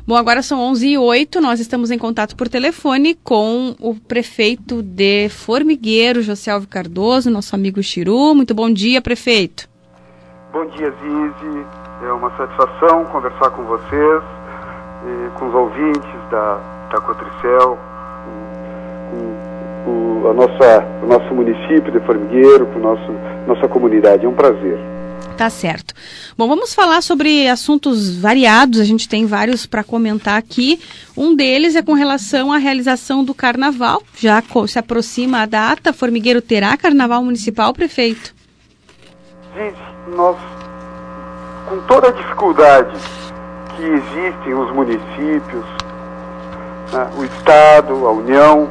Bom, agora são 11h08, nós estamos em contato por telefone com o prefeito de Formigueiro, José Alves Cardoso, nosso amigo Chiru. Muito bom dia, prefeito. Bom dia, Zizi. É uma satisfação conversar com vocês, com os ouvintes da Cotricel, com o nosso município de Formigueiro, com nossa comunidade. É um prazer. Tá certo. Bom, vamos falar sobre assuntos variados, a gente tem vários para comentar aqui. Um deles é com relação à realização do carnaval. Já se aproxima a data, Formigueiro terá carnaval municipal, prefeito? Gente, nós, com toda a dificuldade que existem os municípios, né, o Estado, a União,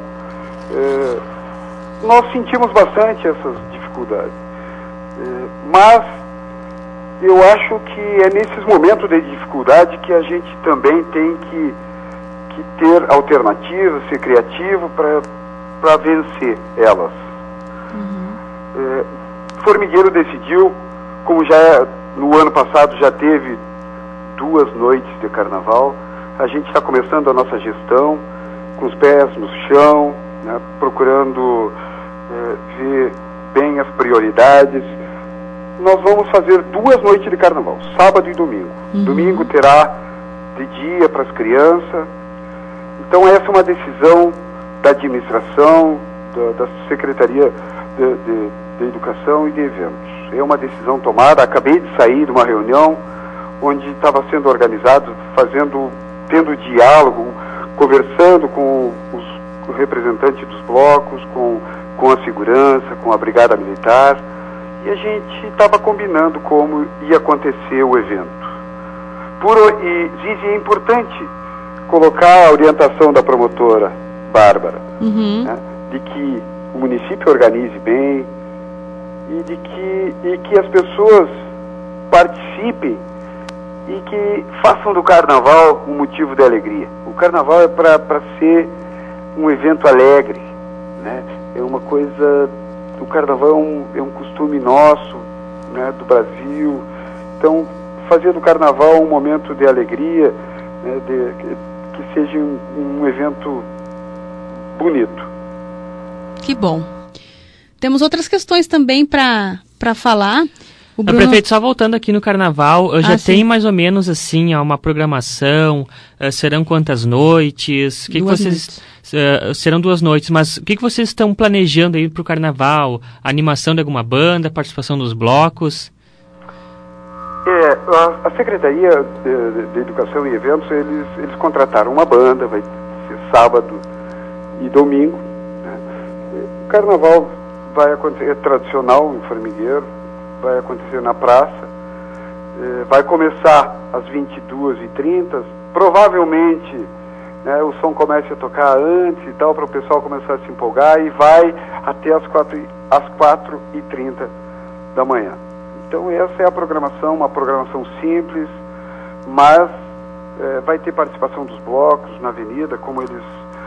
nós sentimos bastante essas dificuldades. Mas eu acho que é nesses momentos de dificuldade que a gente também tem que ter alternativas, ser criativo para vencer elas. Formigueiro decidiu, como já no ano passado já teve 2 noites de carnaval, a gente está começando a nossa gestão com os pés no chão, né, procurando ver bem as prioridades. Nós vamos fazer 2 noites de carnaval, sábado e domingo. Domingo terá de dia para as crianças. Então essa é uma decisão da administração, da Secretaria de Educação e de Eventos. É uma decisão tomada. Acabei de sair de uma reunião onde estava sendo organizado, tendo diálogo, conversando com os representantes dos blocos, com a segurança, com a Brigada Militar. E a gente estava combinando como ia acontecer o evento. Zizi, é importante colocar a orientação da promotora Bárbara, né, de que o município organize bem e que as pessoas participem e que façam do carnaval um motivo de alegria. O carnaval é para ser um evento alegre, né? É uma coisa... O carnaval é um costume nosso, né, do Brasil. Então, fazer do carnaval um momento de alegria, né, que seja um evento bonito. Que bom. Temos outras questões também para falar. O Bruno... Prefeito, só voltando aqui no carnaval, já tem mais ou menos assim uma programação, serão quantas noites? Serão 2 noites, mas o que vocês estão planejando aí para o carnaval? A animação de alguma banda, a participação dos blocos? A Secretaria de Educação e Eventos, eles contrataram uma banda, vai ser sábado e domingo, né? O carnaval vai acontecer, é tradicional em Formigueiro, vai acontecer na praça, vai começar às 22h30, provavelmente, né, o som começa a tocar antes e tal, para o pessoal começar a se empolgar, e vai até às 4h30 da manhã. Então essa é a programação, uma programação simples, mas vai ter participação dos blocos na avenida, como eles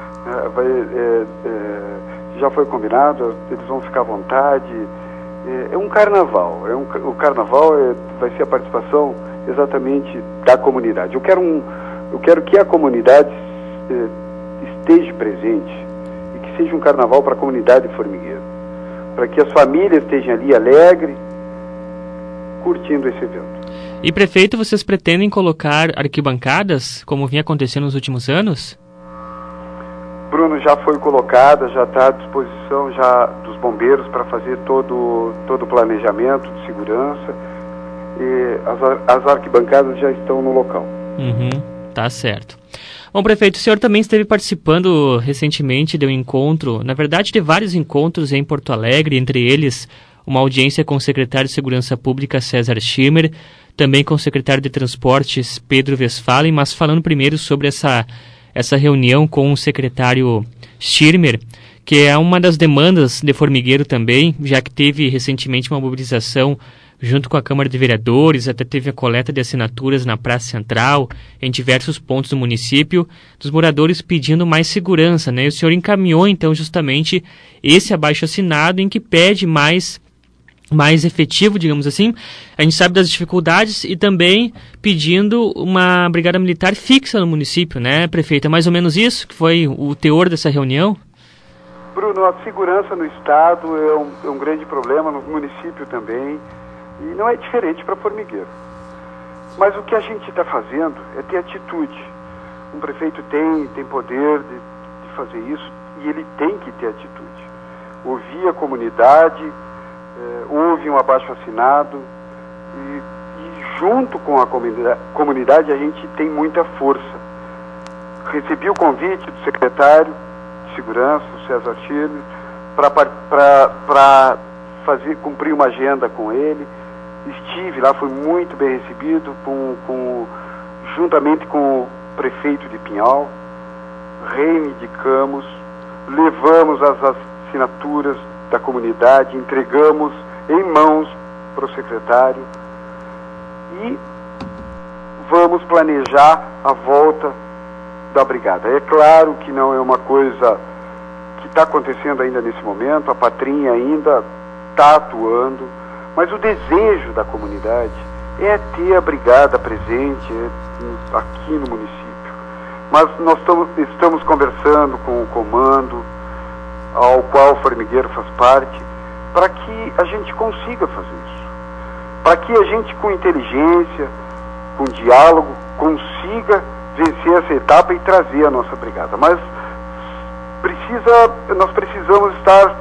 já foi combinado, eles vão ficar à vontade. É um carnaval, o carnaval vai ser a participação exatamente da comunidade. Eu quero que a comunidade esteja presente e que seja um carnaval para a comunidade de Formigueiro, para que as famílias estejam ali alegres, curtindo esse evento. E, prefeito, vocês pretendem colocar arquibancadas, como vinha acontecendo nos últimos anos? Bruno, já foi colocada, já está à disposição já dos bombeiros para fazer todo o planejamento de segurança, e as arquibancadas já estão no local. Tá certo. Bom, prefeito, o senhor também esteve participando recentemente de um encontro, na verdade de vários encontros em Porto Alegre, entre eles uma audiência com o secretário de Segurança Pública, César Schirmer, também com o secretário de Transportes, Pedro Westphalen, mas falando primeiro sobre essa reunião com o secretário Schirmer, que é uma das demandas de Formigueiro também, já que teve recentemente uma mobilização junto com a Câmara de Vereadores, até teve a coleta de assinaturas na Praça Central, em diversos pontos do município, dos moradores pedindo mais segurança, né? E o senhor encaminhou, então, justamente esse abaixo-assinado em que pede mais mais efetivo, digamos assim. A gente sabe das dificuldades e também pedindo uma brigada militar fixa no município, né, prefeito? É mais ou menos isso que foi o teor dessa reunião? Bruno, a segurança no estado é um grande problema, no município também, e não é diferente para Formigueiro. Mas o que a gente está fazendo é ter atitude. Um prefeito tem poder de fazer isso e ele tem que ter atitude. Ouvir a comunidade, houve um abaixo-assinado e junto com a comunidade a gente tem muita força. Recebi o convite do secretário de Segurança, o César Schirmer, para cumprir uma agenda com ele. Estive lá, fui muito bem recebido, juntamente com o prefeito de Pinhal, reivindicamos, levamos as assinaturas da comunidade, entregamos em mãos para o secretário e vamos planejar a volta da brigada. É claro que não é uma coisa que está acontecendo ainda nesse momento, a Patrinha ainda está atuando, mas o desejo da comunidade é ter a brigada presente aqui no município. Mas nós estamos conversando com o comando, ao qual o Formigueiro faz parte, para que a gente consiga fazer isso. Para que a gente, com inteligência, com diálogo, consiga vencer essa etapa e trazer a nossa brigada. Mas nós precisamos estar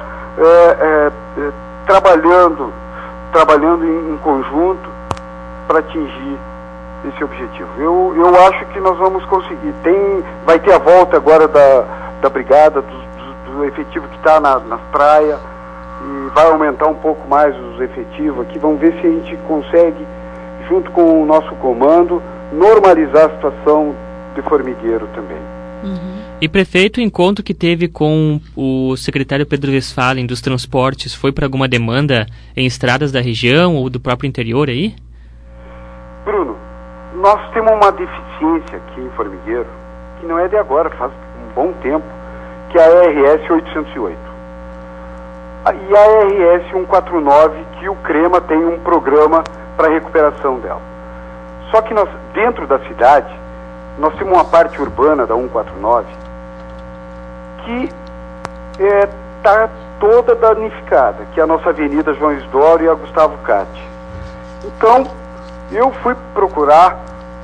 trabalhando em conjunto para atingir esse objetivo. Eu acho que nós vamos conseguir. Vai ter a volta agora da brigada, do efetivo que está nas praias, e vai aumentar um pouco mais os efetivos aqui. Vamos ver se a gente consegue, junto com o nosso comando, normalizar a situação de Formigueiro também. Uhum. E prefeito, o encontro que teve com o secretário Pedro Westphalen dos transportes foi para alguma demanda em estradas da região ou do próprio interior aí? Bruno, nós temos uma deficiência aqui em Formigueiro, que não é de agora, faz um bom tempo, que é a RS 808. E a RS 149, que o CREMA tem um programa para recuperação dela. Só que nós, dentro da cidade, nós temos uma parte urbana da 149 que está toda danificada, que é a nossa Avenida João Isidoro e a Gustavo Catti. Então, eu fui procurar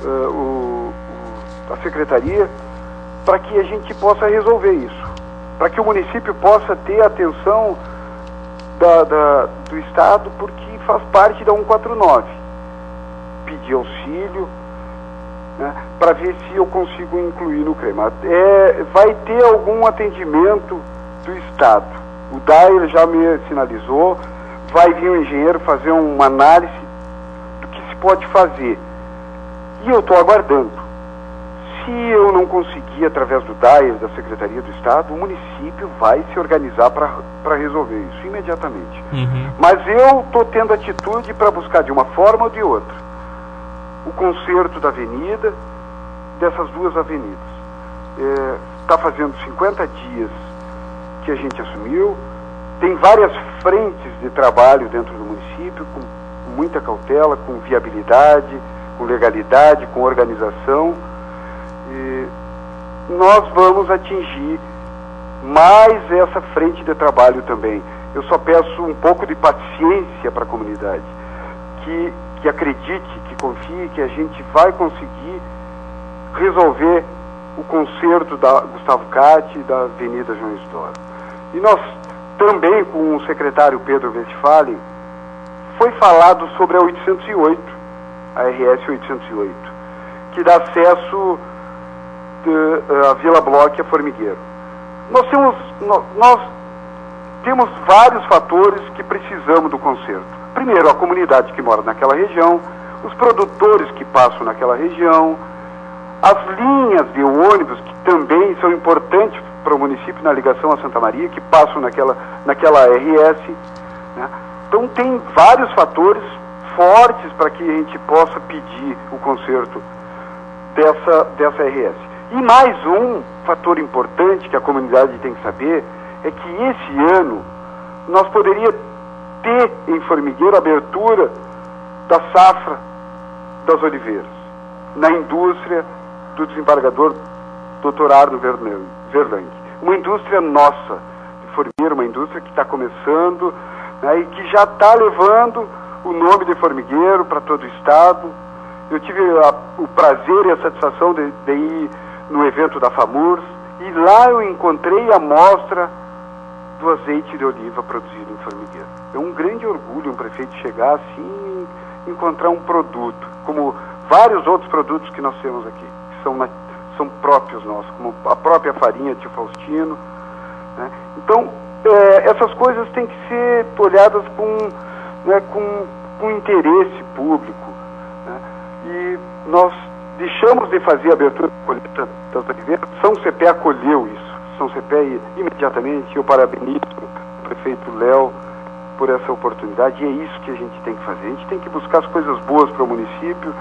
a secretaria para que a gente possa resolver isso, para que o município possa ter atenção do Estado, porque faz parte da 149. Pedir auxílio, né, para ver se eu consigo incluir no CREMA. Vai ter algum atendimento do Estado. O DAIR já me sinalizou, vai vir um engenheiro fazer uma análise do que se pode fazer. E eu estou aguardando. Se eu não conseguir, através do DAIR, da Secretaria do Estado, o município vai se organizar para resolver isso imediatamente. Uhum. Mas eu estou tendo atitude para buscar de uma forma ou de outra o conserto da avenida, dessas duas avenidas. Está fazendo 50 dias que a gente assumiu, tem várias frentes de trabalho dentro do município, com muita cautela, com viabilidade, com legalidade, com organização. E nós vamos atingir mais essa frente de trabalho também. Eu só peço um pouco de paciência para a comunidade, que acredite, que confie, que a gente vai conseguir resolver o conserto da Gustavo Catti e da Avenida João Isidoro. E nós também, com o secretário Pedro Westphalen, foi falado sobre a 808, a RS 808, que dá acesso a Vila Bloch e a Formigueiro. Nós temos vários fatores que precisamos do conserto. Primeiro, a comunidade que mora naquela região, os produtores que passam naquela região, as linhas de ônibus que também são importantes para o município na ligação a Santa Maria, que passam naquela RS, né? Então tem vários fatores fortes para que a gente possa pedir o conserto dessa RS. E mais um fator importante que a comunidade tem que saber é que esse ano nós poderíamos ter em Formigueiro a abertura da safra das oliveiras, na indústria do desembargador Dr. Arno Verlang. Uma indústria nossa, de Formigueiro, uma indústria que está começando, né, e que já está levando o nome de Formigueiro para todo o estado. Eu tive o prazer e a satisfação de ir no evento da FAMURS, e lá eu encontrei a amostra do azeite de oliva produzido em Formigueiro. É um grande orgulho um prefeito chegar assim e encontrar um produto, como vários outros produtos que nós temos aqui, que são próprios nossos, como a própria farinha de Faustino, né? Então, essas coisas têm que ser olhadas com interesse público, né? E nós deixamos de fazer a abertura da colheita das oliveiras. São Cepé acolheu isso. São Cepé imediatamente, eu parabenizo o prefeito Léo por essa oportunidade, e é isso que a gente tem que fazer. A gente tem que buscar as coisas boas para o município.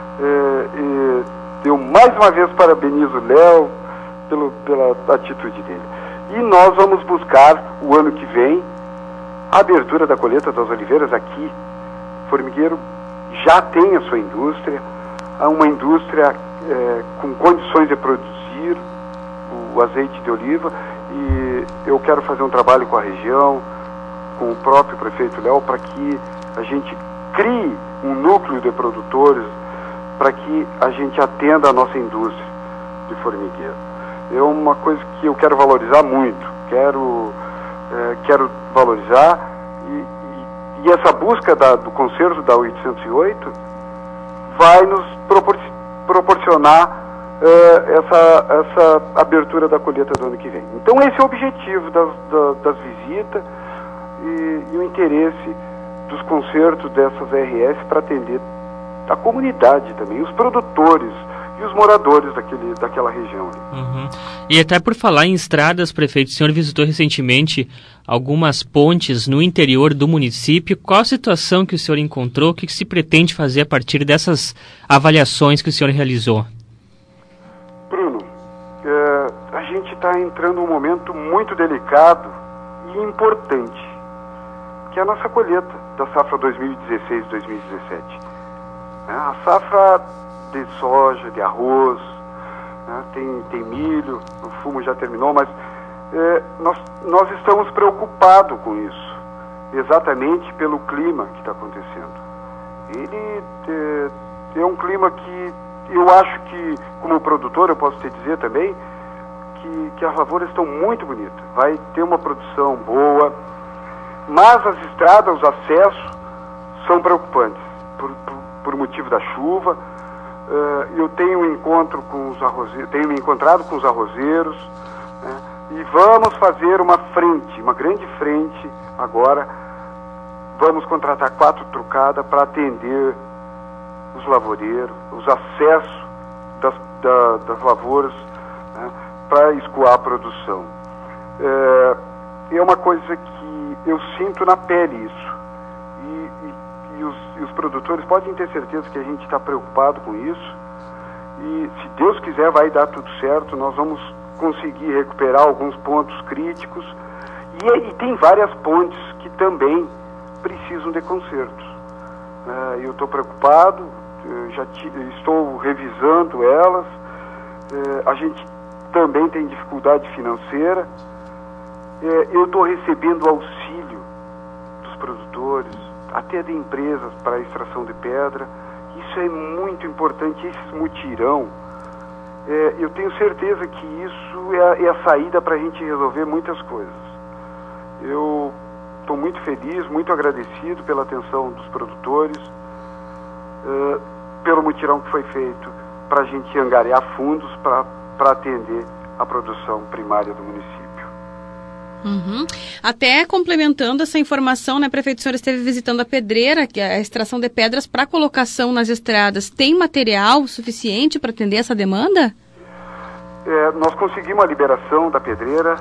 Eu mais uma vez parabenizo o Léo pela atitude dele. E nós vamos buscar o ano que vem a abertura da colheita das oliveiras aqui. Formigueiro já tem a sua indústria, uma indústria com condições de produzir o azeite de oliva, e eu quero fazer um trabalho com a região, com o próprio prefeito Léo, para que a gente crie um núcleo de produtores, para que a gente atenda a nossa indústria de Formigueiro. É uma coisa que eu quero valorizar muito, quero valorizar, e essa busca do conserto da 808 vai nos proporcionar essa abertura da colheita do ano que vem. Então esse é o objetivo das visitas e o interesse dos concertos dessas RS para atender a comunidade também, os produtores e os moradores daquela região. Uhum. E até por falar em estradas, prefeito, o senhor visitou recentemente algumas pontes no interior do município. Qual a situação que o senhor encontrou? O que se pretende fazer a partir dessas avaliações que o senhor realizou? Bruno, a gente está entrando num momento muito delicado e importante, que é a nossa colheita da safra 2016-2017. A safra de soja, de arroz, né, tem milho, o fumo já terminou, mas nós estamos preocupados com isso, exatamente pelo clima que está acontecendo. Ele é um clima que eu acho que, como produtor, eu posso te dizer também que as lavouras estão muito bonitas, vai ter uma produção boa, mas as estradas, os acessos são preocupantes por motivo da chuva. Eu tenho me encontrado com os arrozeiros, né, e vamos fazer uma grande frente agora. Vamos contratar 4 trucadas para atender os lavoureiros, os acessos das lavouras, né, para escoar a produção. É uma coisa que eu sinto na pele isso. E os produtores podem ter certeza que a gente está preocupado com isso, e se Deus quiser vai dar tudo certo. Nós vamos conseguir recuperar alguns pontos críticos, e tem várias pontes que também precisam de consertos. Eu estou preocupado, estou revisando elas. A gente também tem dificuldade financeira. Eu estou recebendo auxílio dos produtores, até de empresas para a extração de pedra. Isso é muito importante, esse mutirão. Eu tenho certeza que isso é a saída para a gente resolver muitas coisas. Eu estou muito feliz, muito agradecido pela atenção dos produtores, pelo mutirão que foi feito para a gente angariar fundos para atender a produção primária do município. Uhum. Até complementando essa informação, né, prefeito, o senhor esteve visitando a pedreira, que é a extração de pedras para colocação nas estradas. Tem material suficiente para atender essa demanda? Nós conseguimos a liberação da pedreira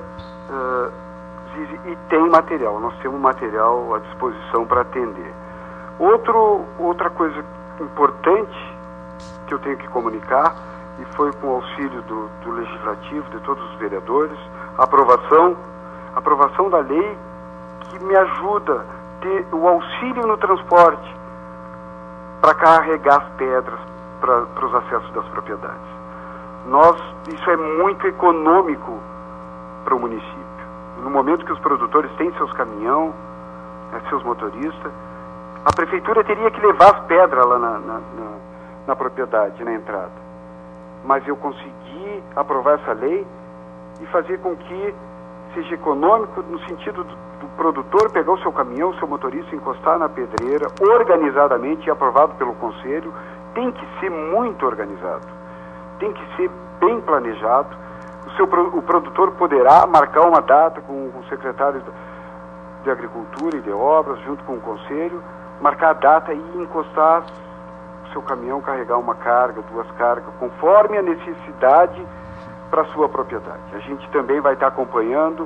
e tem material. Nós temos material à disposição para atender. Outra coisa importante que eu tenho que comunicar, e foi com o auxílio do Legislativo, de todos os vereadores, a aprovação da lei que me ajuda ter o auxílio no transporte para carregar as pedras para os acessos das propriedades. Isso é muito econômico para o município. No momento que os produtores têm seus caminhões, seus motoristas, a prefeitura teria que levar as pedras lá na propriedade, na entrada. Mas eu consegui aprovar essa lei e fazer com que seja econômico no sentido do produtor pegar o seu caminhão, o seu motorista, encostar na pedreira, organizadamente e aprovado pelo conselho. Tem que ser muito organizado, tem que ser bem planejado. O produtor poderá marcar uma data com o secretário de Agricultura e de Obras, junto com o conselho, marcar a data e encostar o seu caminhão, carregar uma carga, 2 cargas, conforme a necessidade para a sua propriedade. A gente também vai estar acompanhando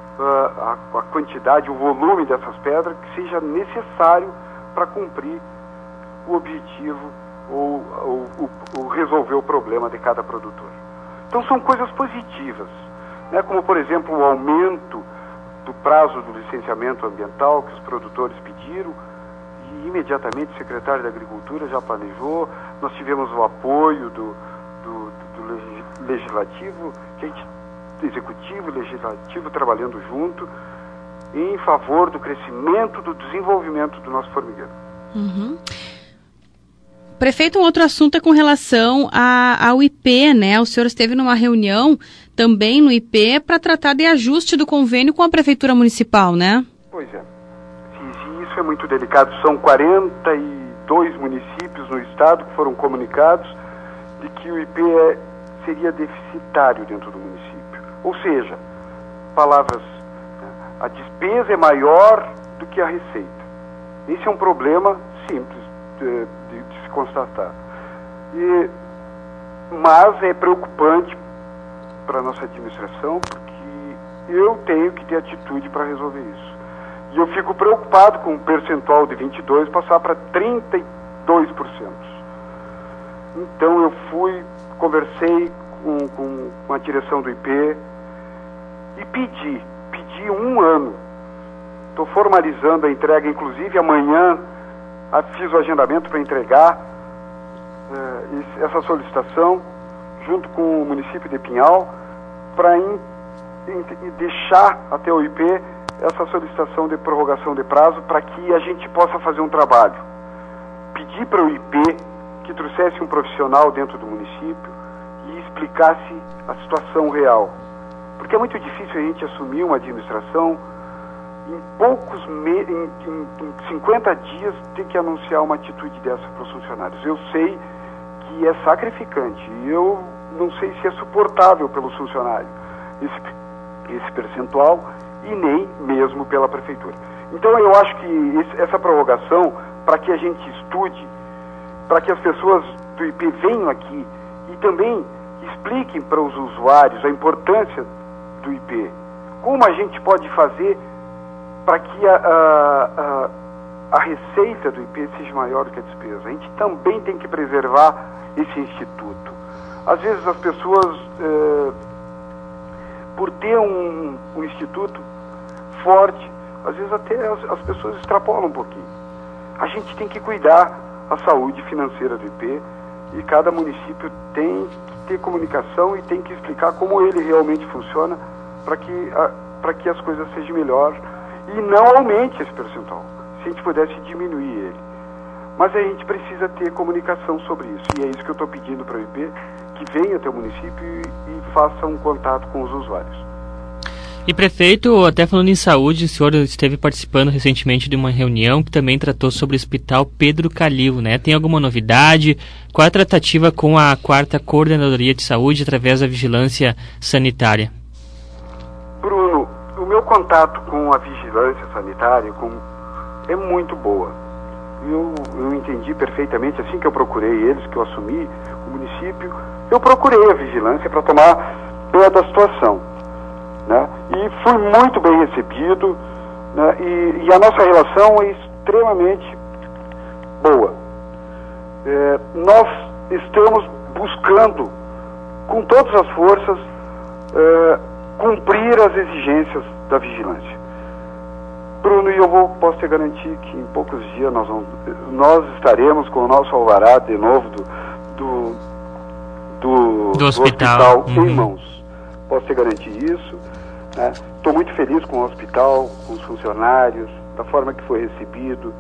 a quantidade, o volume dessas pedras que seja necessário para cumprir o objetivo ou resolver o problema de cada produtor. Então são coisas positivas, né? Como por exemplo o aumento do prazo do licenciamento ambiental que os produtores pediram e imediatamente o secretário da Agricultura já planejou. Nós tivemos o apoio do legislativo, executivo e legislativo trabalhando junto em favor do crescimento, do desenvolvimento do nosso formigueiro. Uhum. Prefeito, um outro assunto é com relação ao IP, né? O senhor esteve numa reunião também no IP para tratar de ajuste do convênio com a Prefeitura Municipal, né? Pois é. Isso é muito delicado. São 42 municípios no estado que foram comunicados de que o IP seria deficitário dentro do município. Ou seja, palavras, a despesa é maior do que a receita. Esse é um problema simples de se constatar. Mas é preocupante para a nossa administração, porque eu tenho que ter atitude para resolver isso. E eu fico preocupado com o percentual de 22% passar para 32%. Então eu conversei com a direção do IP e pedi 1 ano. Estou formalizando a entrega, inclusive amanhã fiz o agendamento para entregar essa solicitação junto com o município de Pinhal para deixar até o IP essa solicitação de prorrogação de prazo para que a gente possa fazer um trabalho. Pedi para o IP que trouxesse um profissional dentro do município e explicasse a situação real. Porque é muito difícil a gente assumir uma administração em 50 dias ter que anunciar uma atitude dessa para os funcionários. Eu sei que é sacrificante e eu não sei se é suportável pelos funcionários esse percentual e nem mesmo pela prefeitura. Então eu acho que essa prorrogação, para que a gente estude, para que as pessoas do IP venham aqui e também expliquem para os usuários a importância do IP, como a gente pode fazer para que a receita do IP seja maior do que a despesa. A gente também tem que preservar esse instituto. Às vezes as pessoas, por ter um instituto forte, às vezes até as pessoas extrapolam um pouquinho. A gente tem que cuidar da saúde financeira do IP e cada município tem que ter comunicação e tem que explicar como ele realmente funciona para que as coisas sejam melhor e não aumente esse percentual. Se a gente pudesse diminuir ele. Mas a gente precisa ter comunicação sobre isso. E é isso que eu estou pedindo para o IP, que venha até o município e faça um contato com os usuários. E prefeito, até falando em saúde, o senhor esteve participando recentemente de uma reunião que também tratou sobre o Hospital Pedro Calil, né? Tem alguma novidade? Qual a tratativa com a 4ª Coordenadoria de Saúde através da Vigilância Sanitária? Bruno, o meu contato com a Vigilância Sanitária é muito boa. Eu entendi perfeitamente, assim que eu procurei eles, que eu assumi o município, eu procurei a vigilância para tomar pé da situação, né? E fui muito bem recebido, né? E a nossa relação é extremamente boa. Nós estamos buscando, com todas as forças, cumprir as exigências da vigilância. Bruno, e eu posso te garantir que em poucos dias nós estaremos com o nosso alvará de novo do hospital em mãos. Posso te garantir isso. Estou muito feliz com o hospital, com os funcionários, da forma que foi recebido.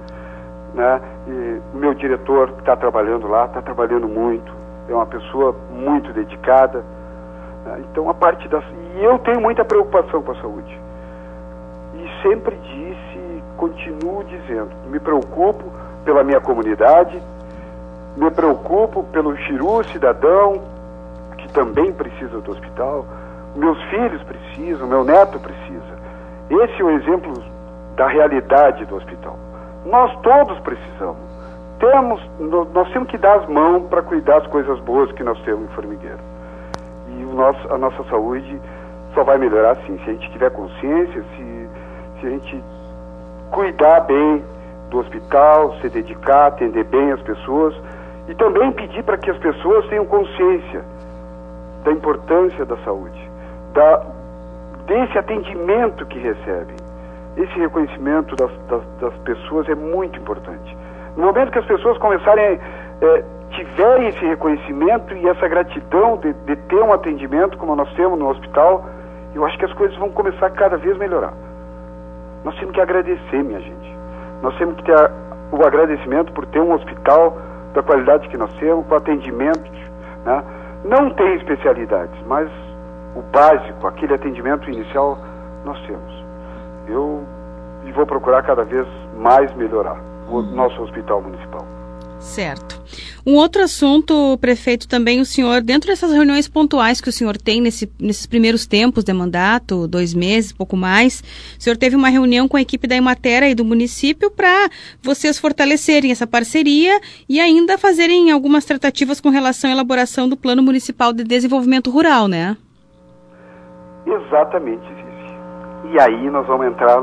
E o meu diretor que está trabalhando lá, está trabalhando muito, é uma pessoa muito dedicada. Então, e eu tenho muita preocupação com a saúde. E sempre disse, continuo dizendo, me preocupo pela minha comunidade, me preocupo pelo Chiru cidadão, que também precisa do hospital, meus filhos precisam, meu neto precisa. Esse é o exemplo da realidade do hospital. Nós todos precisamos. Nós temos que dar as mãos para cuidar das coisas boas que nós temos em Formigueiro. E a nossa saúde só vai melhorar assim, se a gente tiver consciência, se a gente cuidar bem do hospital, se dedicar, atender bem as pessoas e também pedir para que as pessoas tenham consciência da importância da saúde, desse atendimento que recebem. Esse reconhecimento das pessoas é muito importante. No momento que as pessoas começarem tiverem esse reconhecimento e essa gratidão de ter um atendimento como nós temos no hospital, eu acho que as coisas vão começar a cada vez melhorar. Nós temos que agradecer, minha gente. Nós temos que ter o agradecimento por ter um hospital da qualidade que nós temos, com atendimento, né? Não tem especialidades, mas o básico, aquele atendimento inicial, nós temos. Eu vou procurar cada vez mais melhorar o nosso hospital municipal. Certo. Um outro assunto, prefeito, também o senhor, dentro dessas reuniões pontuais que o senhor tem nesses primeiros tempos de mandato, 2 meses, pouco mais, o senhor teve uma reunião com a equipe da Emater e do município para vocês fortalecerem essa parceria e ainda fazerem algumas tratativas com relação à elaboração do Plano Municipal de Desenvolvimento Rural, né? Exatamente, Cici. E aí nós vamos entrar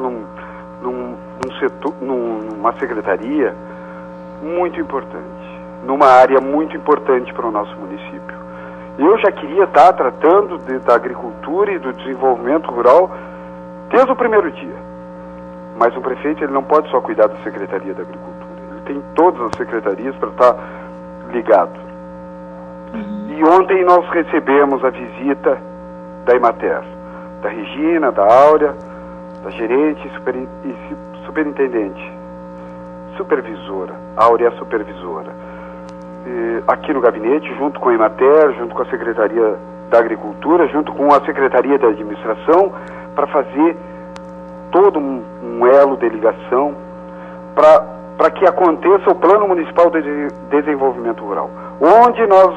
numa secretaria muito importante, numa área muito importante para o nosso município. Eu já queria estar tratando da agricultura e do desenvolvimento rural desde o primeiro dia. Mas o prefeito ele não pode só cuidar da Secretaria da Agricultura. Ele tem todas as secretarias para estar ligado. E ontem nós recebemos a visita da Emater, da Regina, da Áurea, da gerente e superintendente. Supervisora, a Áurea é supervisora, aqui no gabinete, junto com a Emater, junto com a Secretaria da Agricultura, junto com a Secretaria da Administração, para fazer todo um elo de ligação para que aconteça o Plano Municipal de Desenvolvimento Rural, onde nós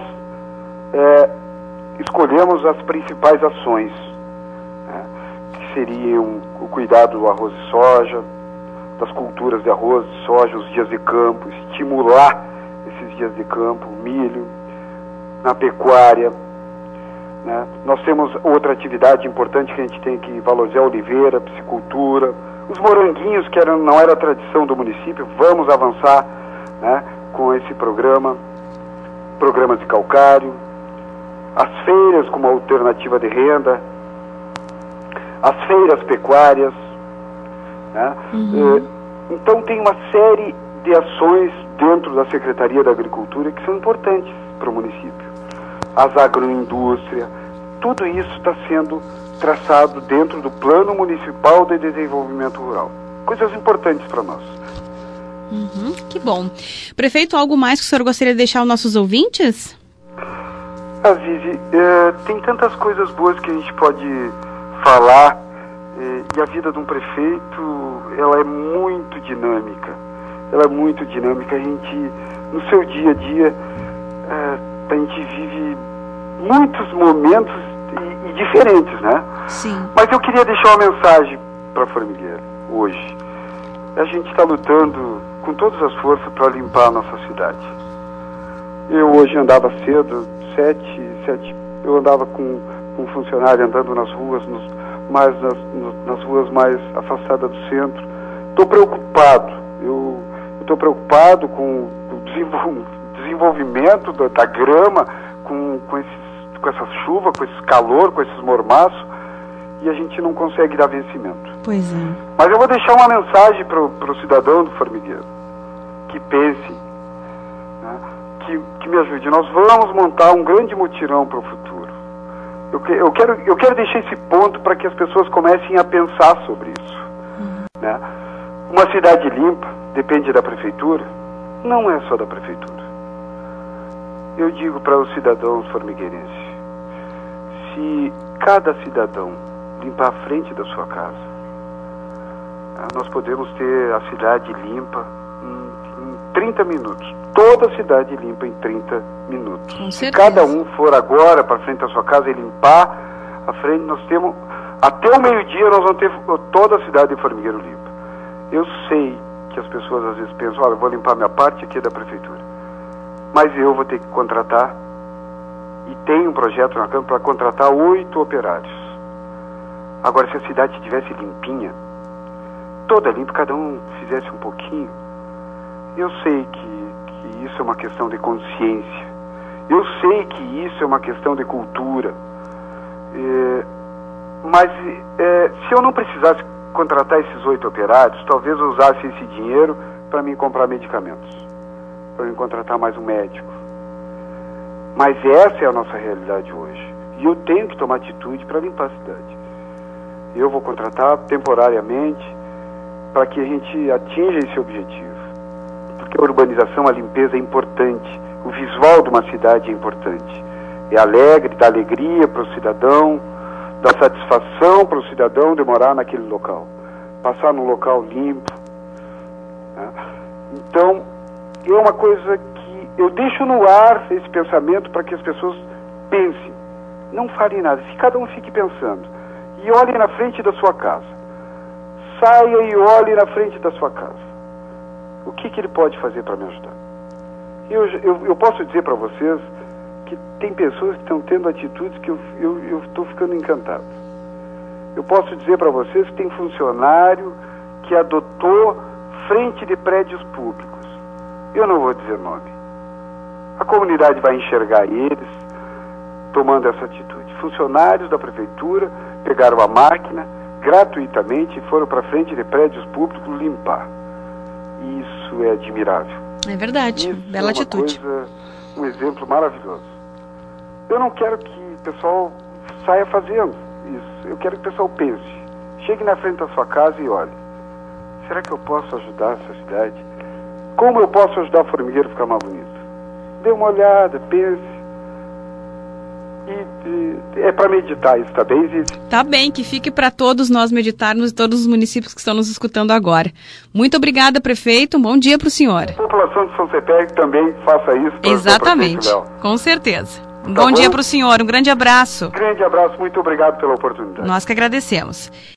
escolhemos as principais ações, que seriam o cuidado do arroz e soja, das culturas de arroz, de soja, os dias de campo, estimular esses dias de campo, milho, na pecuária, né? Nós temos outra atividade importante que a gente tem que valorizar, a oliveira, a piscicultura, os moranguinhos, que não era tradição do município, vamos avançar, né, com esse programas de calcário, as feiras como alternativa de renda, as feiras pecuárias, né? Então tem uma série de ações dentro da Secretaria da Agricultura que são importantes para o município. As agroindústrias, tudo isso está sendo traçado dentro do Plano Municipal de Desenvolvimento Rural. Coisas importantes para nós. Que bom. Prefeito, algo mais que o senhor gostaria de deixar aos nossos ouvintes? Zizi, tem tantas coisas boas que a gente pode falar. E a vida de um prefeito, ela é muito dinâmica. A gente, no seu dia a dia, a gente vive muitos momentos e diferentes, né? Sim. Mas eu queria deixar uma mensagem para Formigueiro hoje. A gente está lutando com todas as forças para limpar a nossa cidade. Eu hoje andava cedo, 7, eu andava com um funcionário andando nas ruas, nas ruas mais afastadas do centro. Estou preocupado. Eu estou preocupado com o desenvolvimento da grama, com essa chuva, com esse calor, com esses mormaços, e a gente não consegue dar vencimento. Pois é. Mas eu vou deixar uma mensagem para o cidadão do Formigueiro, que pense, né, que me ajude. Nós vamos montar um grande mutirão para o futuro. Eu quero deixar esse ponto para que as pessoas comecem a pensar sobre isso. Né? Uma cidade limpa depende da prefeitura? Não é só da prefeitura. Eu digo para os cidadãos formigueirenses, se cada cidadão limpar a frente da sua casa, nós podemos ter a cidade limpa em 30 minutos. Toda a cidade limpa em 30 minutos. Com Se certeza. cada um for agora para frente da sua casa e limpar a frente, nós temos, até o meio-dia nós vamos ter toda a cidade de Formigueiro limpa. Eu sei que as pessoas às vezes pensam, olha, eu vou limpar minha parte aqui da prefeitura. Mas eu vou ter que contratar, e tem um projeto na Câmara para contratar 8 operários. Agora, se a cidade estivesse limpinha, toda limpa, cada um fizesse um pouquinho, eu sei que isso é uma questão de consciência. Eu sei que isso é uma questão de cultura. Mas se eu não precisasse contratar esses 8 operários, talvez eu usasse esse dinheiro para me comprar medicamentos, para me contratar mais um médico. Mas essa é a nossa realidade hoje. E eu tenho que tomar atitude para limpar a cidade. Eu vou contratar temporariamente para que a gente atinja esse objetivo. Porque a urbanização, a limpeza é importante. O visual de uma cidade é importante. É alegre, dá alegria para o cidadão, dá satisfação para o cidadão de morar naquele local. Passar num local limpo. Né? Então, é uma coisa que eu deixo no ar esse pensamento para que as pessoas pensem. Não falem nada, se cada um fique pensando. E olhe na frente da sua casa. Saia e olhe na frente da sua casa. O que ele pode fazer para me ajudar? Eu posso dizer para vocês que tem pessoas que estão tendo atitudes que eu estou ficando encantado. Eu posso dizer para vocês que tem funcionário que adotou frente de prédios públicos. Eu não vou dizer nome. A comunidade vai enxergar eles tomando essa atitude. Funcionários da prefeitura pegaram a máquina gratuitamente e foram para frente de prédios públicos limpar. Isso é admirável. É verdade, Isso bela atitude. Um exemplo maravilhoso. Eu não quero que o pessoal saia fazendo isso. Eu quero que o pessoal pense. Chegue na frente da sua casa e olhe. Será que eu posso ajudar essa cidade? Como eu posso ajudar o Formigueiro a ficar mais bonito? Dê uma olhada, pense. E é para meditar isso, tá bem, Zizi? Tá bem, que fique para todos nós meditarmos e todos os municípios que estão nos escutando agora. Muito obrigada, prefeito. Um bom dia para o senhor. A população de São Cepé também faça isso. Exatamente, com certeza. Um bom dia para o senhor, um grande abraço. Grande abraço, muito obrigado pela oportunidade. Nós que agradecemos.